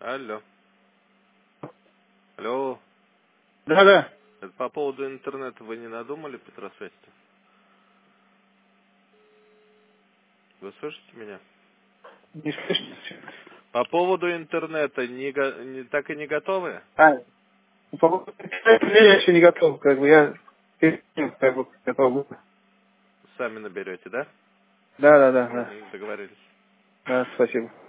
Алло. Алло. Да. Это по поводу интернета вы не надумали, Петросвет? Вы слышите меня? Не слышно. По поводу интернета так и не готовы? По поводу я еще не готов, я готов. Сами наберете, да? Да. Договорились. Да, спасибо.